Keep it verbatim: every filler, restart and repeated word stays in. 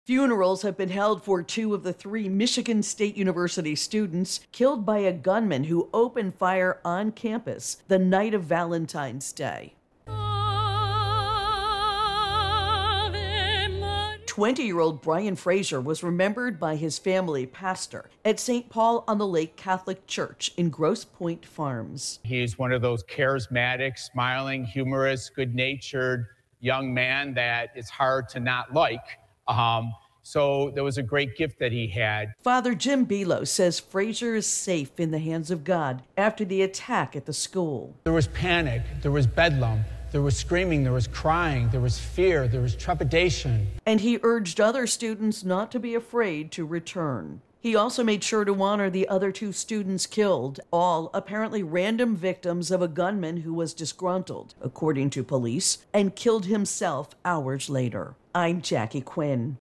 Funerals have been held for two of the three Michigan State University students killed by a gunman who opened fire on campus the night of Valentine's Day. twenty-year-old Brian Fraser was remembered by his family pastor at Saint Paul on the Lake Catholic Church in Grosse Pointe Farms. He's one of those charismatic, smiling, humorous, good-natured young man that it's hard to not like. Um, so there was a great gift that he had. Father Jim Belo says Fraser is safe in the hands of God after the attack at the school. There was panic, there was bedlam, there was screaming, there was crying, there was fear, there was trepidation. And he urged other students not to be afraid to return. He also made sure to honor the other two students killed, all apparently random victims of a gunman who was disgruntled, according to police, and killed himself hours later. I'm Jackie Quinn.